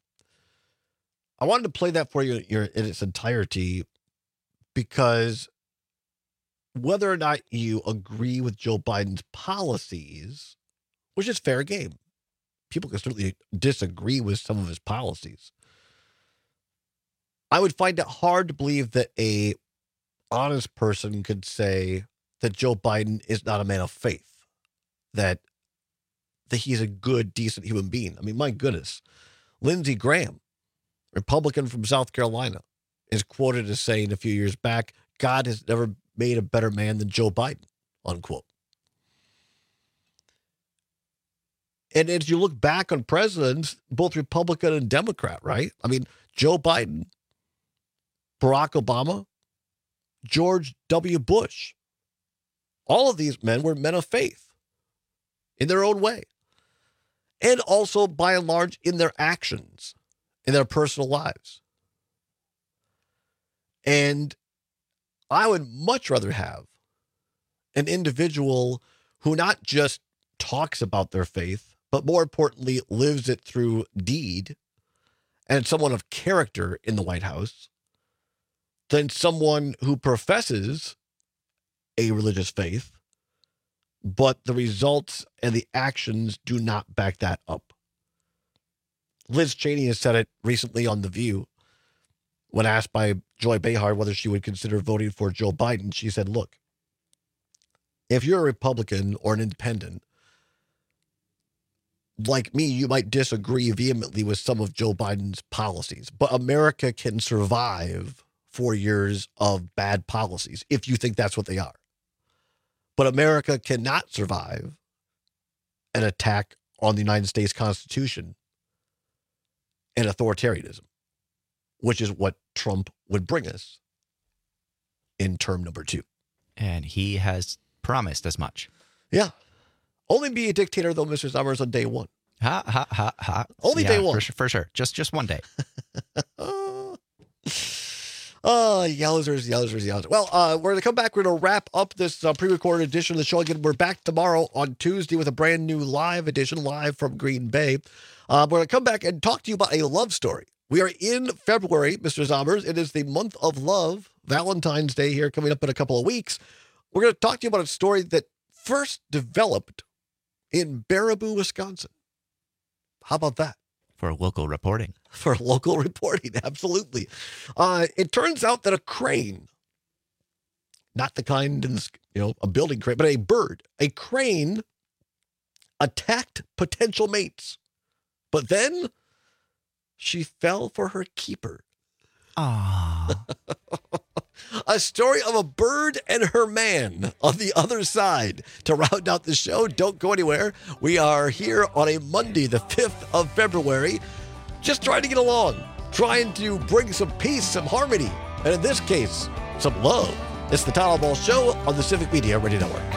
Speaker 16: I wanted to play that for you in its entirety because whether or not you agree with Joe Biden's policies, which is fair game, people can certainly disagree with some of his policies. I would find it hard to believe that a honest person could say that Joe Biden is not a man of faith, that he's a good, decent human being. I mean, my goodness. Lindsey Graham, Republican from South Carolina, is quoted as saying a few years back, God has never made a better man than Joe Biden, unquote. And as you look back on presidents, both Republican and Democrat, right? I mean, Joe Biden, Barack Obama, George W. Bush. All of these men were men of faith in their own way. And also, by and large, in their actions, in their personal lives. And I would much rather have an individual who not just talks about their faith, but more importantly, lives it through deed, and someone of character in the White House, than someone who professes a religious faith, but the results and the actions do not back that up. Liz Cheney has said it recently on The View. When asked by Joy Behar whether she would consider voting for Joe Biden, she said, look, if you're a Republican or an independent, like me, you might disagree vehemently with some of Joe Biden's policies, but America can survive 4 years of bad policies if you think that's what they are. But America cannot survive an attack on the United States Constitution and authoritarianism, which is what Trump would bring us in term number 2.
Speaker 17: And he has promised as much.
Speaker 16: Yeah. Only be a dictator, though, Mr. Summers, on day one.
Speaker 17: Ha, ha, ha, ha.
Speaker 16: Only day one.
Speaker 17: For sure. Just one day.
Speaker 16: Yowzers. Well, we're going to come back. We're going to wrap up this pre-recorded edition of the show. Again, we're back tomorrow on Tuesday with a brand new live edition, live from Green Bay. We're going to come back and talk to you about a love story. We are in February, Mr. Zombers. It is the month of love, Valentine's Day here coming up in a couple of weeks. We're going to talk to you about a story that first developed in Baraboo, Wisconsin. How about that?
Speaker 17: For local reporting.
Speaker 16: For local reporting, absolutely. It turns out that a crane, not the kind in a building crane, but a crane attacked potential mates. But then she fell for her keeper.
Speaker 17: Ah.
Speaker 16: A story of a bird and her man on the other side. To round out the show, don't go anywhere. We are here on a Monday, the 5th of February, just trying to get along, trying to bring some peace, some harmony, and in this case, some love. It's the Tyler Ball Show on the Civic Media Radio Network.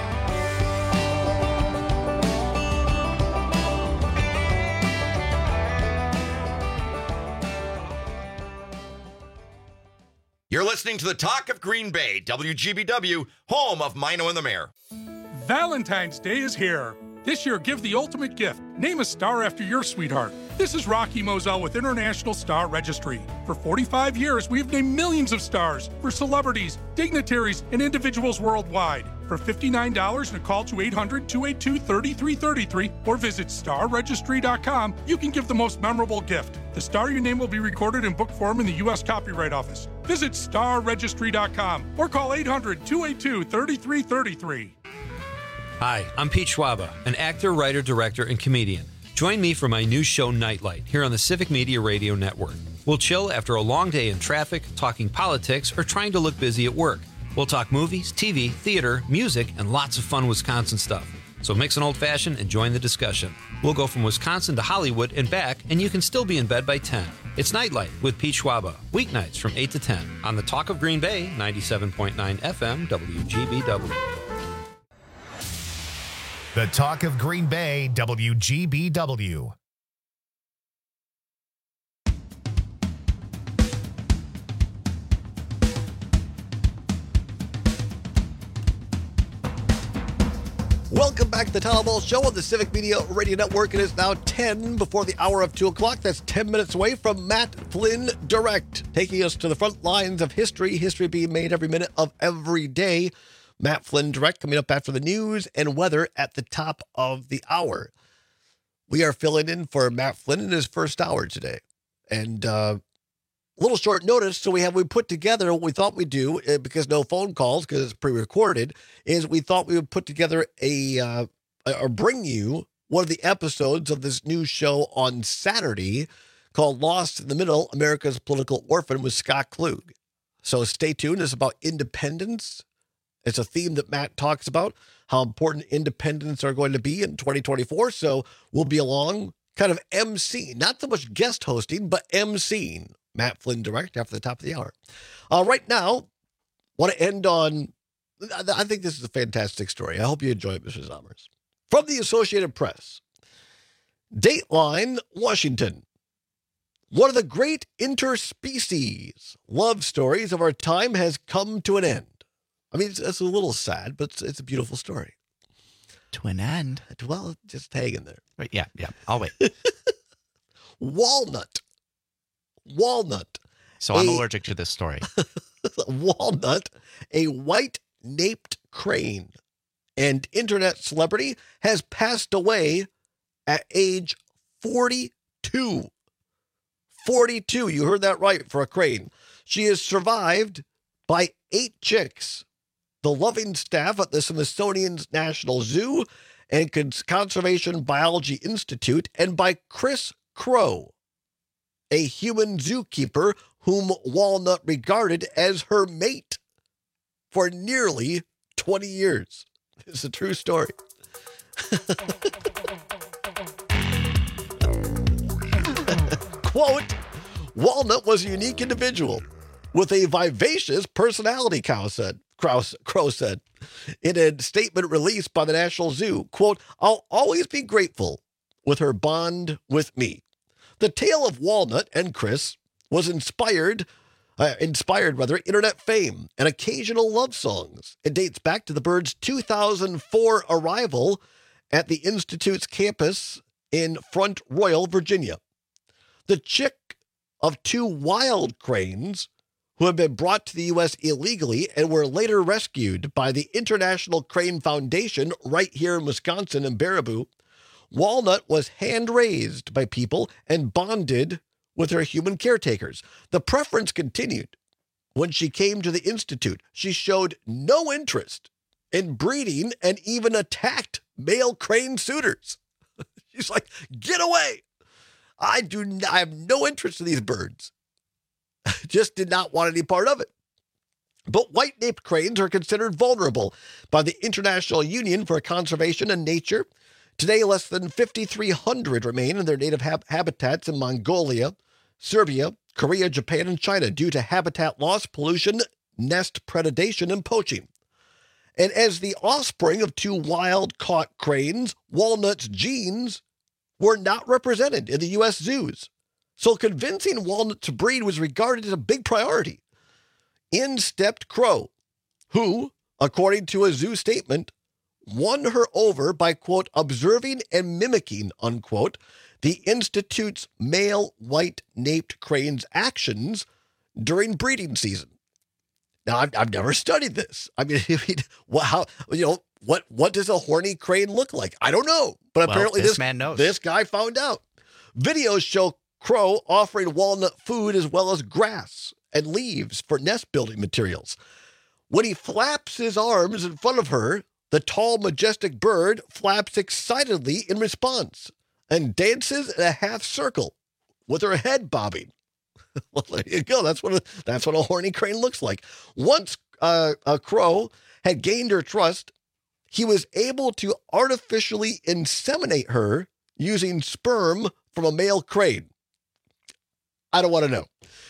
Speaker 7: You're listening to the Talk of Green Bay, WGBW, home of Mino and the Mayor.
Speaker 18: Valentine's Day is here. This year, give the ultimate gift. Name a star after your sweetheart. This is Rocky Moselle with International Star Registry. For 45 years, we have named millions of stars for celebrities, dignitaries, and individuals worldwide. For $59 and a call to 800-282-3333 or visit starregistry.com, you can give the most memorable gift. The star, your name will be recorded in book form in the U.S. Copyright Office. Visit starregistry.com or call 800-282-3333.
Speaker 21: Hi, I'm Pete Schwaba, an actor, writer, director, and comedian. Join me for my new show, Nightlight, here on the Civic Media Radio Network. We'll chill after a long day in traffic, talking politics, or trying to look busy at work. We'll talk movies, TV, theater, music, and lots of fun Wisconsin stuff. So mix an old-fashioned and join the discussion. We'll go from Wisconsin to Hollywood and back, and you can still be in bed by 10. It's Nightlight with Pete Schwaba, weeknights from 8 to 10 on the Talk of Green Bay, 97.9 FM, WGBW.
Speaker 1: The Talk of Green Bay, WGBW.
Speaker 16: Welcome back to the Town Hall Show on the Civic Media Radio Network. It is now 10 before the hour of 2 o'clock. That's 10 minutes away from Matt Flynn Direct, taking us to the front lines of history being made every minute of every day. Matt Flynn Direct coming up after the news and weather at the top of the hour. We are filling in for Matt Flynn in his first hour today. And a little short notice, so we put together what we thought we'd do, because no phone calls, because it's pre-recorded, is we thought we would put together or bring you one of the episodes of this new show on Saturday called Lost in the Middle, America's Political Orphan with Scott Klug. So stay tuned. It's about independence. It's a theme that Matt talks about, how important independents are going to be in 2024. So we'll be along kind of MC, not so much guest hosting, but MCing Matt Flynn Direct after the top of the hour. Right now, want to end on, I think this is a fantastic story. I hope you enjoy it, Mr. Zommers. From the Associated Press, Dateline, Washington. One of the great interspecies love stories of our time has come to an end. I mean, it's a little sad, but it's a beautiful story.
Speaker 17: To an end?
Speaker 16: Well, just hang in there.
Speaker 17: Right, yeah, I'll wait.
Speaker 16: Walnut.
Speaker 17: So I'm allergic to this story.
Speaker 16: Walnut, a white-naped crane and internet celebrity, has passed away at age 42. 42, you heard that right, for a crane. She is survived by 8 chicks. The loving staff at the Smithsonian National Zoo and Conservation Biology Institute, and by Chris Crow, a human zookeeper whom Walnut regarded as her mate for nearly 20 years. It's a true story. Quote, Walnut was a unique individual with a vivacious personality, Crow said in a statement released by the National Zoo. Quote, I'll always be grateful with her bond with me. The tale of Walnut and Chris was inspired internet fame and occasional love songs. It dates back to the bird's 2004 arrival at the Institute's campus in Front Royal, Virginia. The chick of 2 wild cranes who had been brought to the U.S. illegally and were later rescued by the International Crane Foundation right here in Wisconsin in Baraboo. Walnut was hand-raised by people and bonded with her human caretakers. The preference continued. When she came to the Institute, she showed no interest in breeding and even attacked male crane suitors. She's like, get away. I have no interest in these birds. Just did not want any part of it. But white-naped cranes are considered vulnerable by the International Union for Conservation and Nature. Today, less than 5,300 remain in their native habitats in Mongolia, Serbia, Korea, Japan, and China due to habitat loss, pollution, nest predation, and poaching. And as the offspring of 2 wild-caught cranes, Walnut's genes were not represented in the U.S. zoos. So convincing Walnut to breed was regarded as a big priority. in stepped Crow, who, according to a zoo statement, won her over by, quote, observing and mimicking, unquote, the Institute's male white-naped crane's actions during breeding season. Now, I've never studied this. I mean, what does a horny crane look like? I don't know, but apparently this man knows. This guy found out. Videos show Crow offering Walnut food as well as grass and leaves for nest building materials. When he flaps his arms in front of her, the tall, majestic bird flaps excitedly in response and dances in a half circle with her head bobbing. Well, there you go. That's what a horny crane looks like. Once a Crow had gained her trust, he was able to artificially inseminate her using sperm from a male crane. I don't want to know.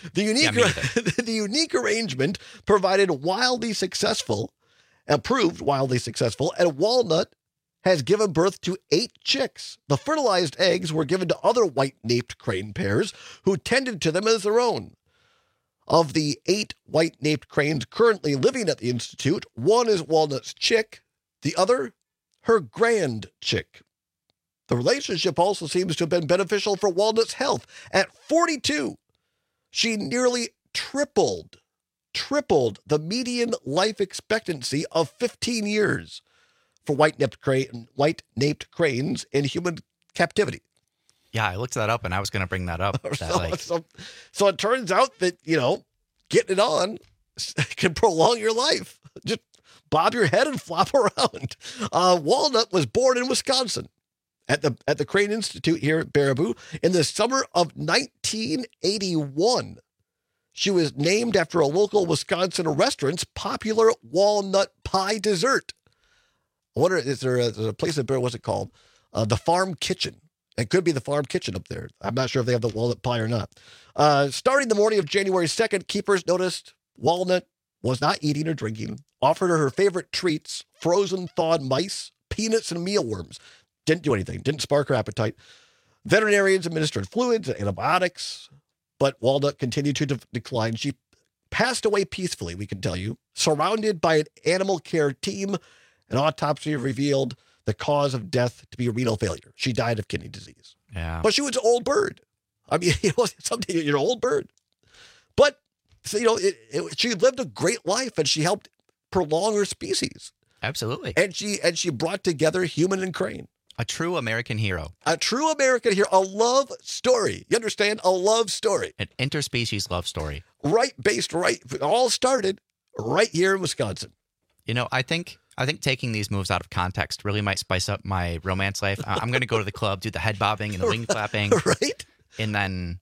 Speaker 16: The unique arrangement proved wildly successful, and Walnut has given birth to 8 chicks. The fertilized eggs were given to other white-naped crane pairs who tended to them as their own. Of the 8 white-naped cranes currently living at the Institute, one is Walnut's chick, the other, her grand chick. The relationship also seems to have been beneficial for Walnut's health. At 42, she nearly tripled the median life expectancy of 15 years for white-naped cranes in human captivity.
Speaker 17: Yeah, I looked that up, and I was going to bring that up.
Speaker 16: So it turns out that, getting it on can prolong your life. Just bob your head and flop around. Walnut was born in Wisconsin at the Crane Institute here at Baraboo in the summer of 1981. She was named after a local Wisconsin restaurant's popular walnut pie dessert. I wonder, is there a place in Baraboo, what's it called? The Farm Kitchen. It could be the Farm Kitchen up there. I'm not sure if they have the walnut pie or not. Starting the morning of January 2nd, keepers noticed Walnut was not eating or drinking, offered her favorite treats, frozen thawed mice, peanuts, and mealworms. Didn't do anything. Didn't spark her appetite. Veterinarians administered fluids and antibiotics, but Walnut continued to decline. She passed away peacefully, we can tell you, surrounded by an animal care team. An autopsy revealed the cause of death to be renal failure. She died of kidney disease.
Speaker 17: Yeah.
Speaker 16: But she was an old bird. I mean, someday you're an old bird. But, she lived a great life, and she helped prolong her species.
Speaker 17: Absolutely.
Speaker 16: And she brought together human and crane.
Speaker 17: A true American hero.
Speaker 16: A true American hero. A love story. You understand? A love story.
Speaker 17: An interspecies love story.
Speaker 16: It all started right here in Wisconsin.
Speaker 17: I think taking these moves out of context really might spice up my romance life. I'm going to go to the club, do the head bobbing and the wing flapping.
Speaker 16: Right.
Speaker 17: And then,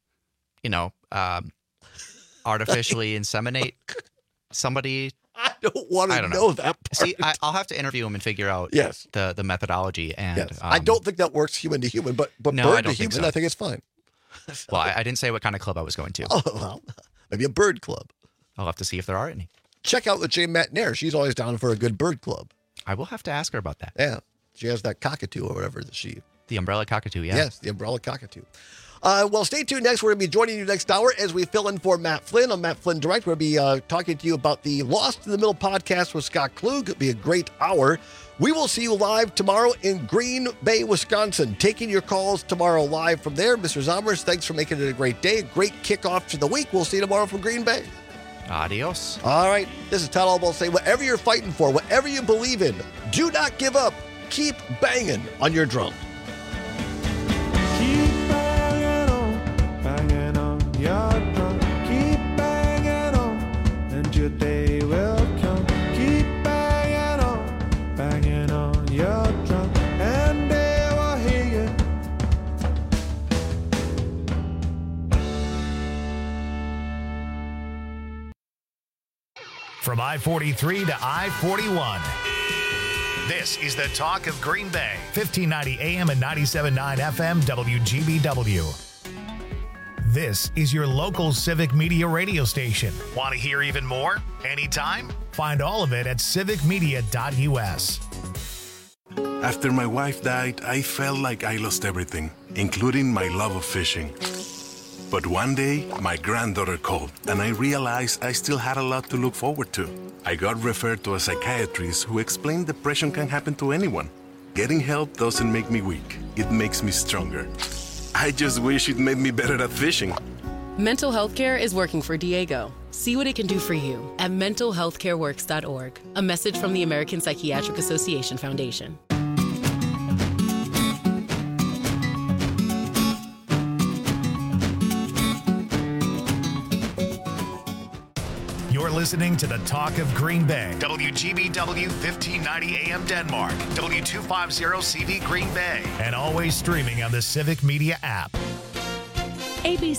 Speaker 17: artificially inseminate somebody.
Speaker 16: I don't want to know that part.
Speaker 17: See, I'll have to interview him and figure out the methodology. And
Speaker 16: yes. I don't think that works human to human, but
Speaker 17: no,
Speaker 16: bird to human, I think it's fine.
Speaker 17: Well, I didn't say what kind of club I was going to.
Speaker 16: Oh, well, maybe a bird club.
Speaker 17: I'll have to see if there are any.
Speaker 16: Check out with Jane Matnair. She's always down for a good bird club.
Speaker 17: I will have to ask her about that.
Speaker 16: Yeah. She has that cockatoo or whatever that
Speaker 17: The umbrella cockatoo, yeah.
Speaker 16: Yes, the umbrella cockatoo. Well, stay tuned next. We're going to be joining you next hour as we fill in for Matt Flynn on Matt Flynn Direct. We'll be talking to you about the Lost in the Middle podcast with Scott Klug. It'll be a great hour. We will see you live tomorrow in Green Bay, Wisconsin. Taking your calls tomorrow live from there. Mr. Zommers, thanks for making it a great day. A great kickoff to the week. We'll see you tomorrow from Green Bay.
Speaker 17: Adios.
Speaker 16: All right. This is Todd Albaugh saying, whatever you're fighting for, whatever you believe in, do not give up. Keep banging on your drum.
Speaker 2: Keep banging on your drum. Keep banging on, and your day will come. Keep banging on your drum, and they will hear you.
Speaker 1: From I-43 to I-41. This is the talk of Green Bay. 1590 AM and 97.9 FM WGBW. This is your local civic media radio station. Want to hear even more? Anytime? Find all of it at civicmedia.us.
Speaker 8: After my wife died, I felt like I lost everything, including my love of fishing. But one day, my granddaughter called, and I realized I still had a lot to look forward to. I got referred to a psychiatrist who explained depression can happen to anyone. Getting help doesn't make me weak. It makes me stronger. I just wish it made me better at fishing.
Speaker 9: Mental health care is working for Diego. See what it can do for you at mentalhealthcareworks.org. A message from the American Psychiatric Association Foundation.
Speaker 1: You're listening to the Talk of Green Bay. WGBW 1590 AM Denmark. W250CV Green Bay. And always streaming on the Civic Media app.
Speaker 10: ABC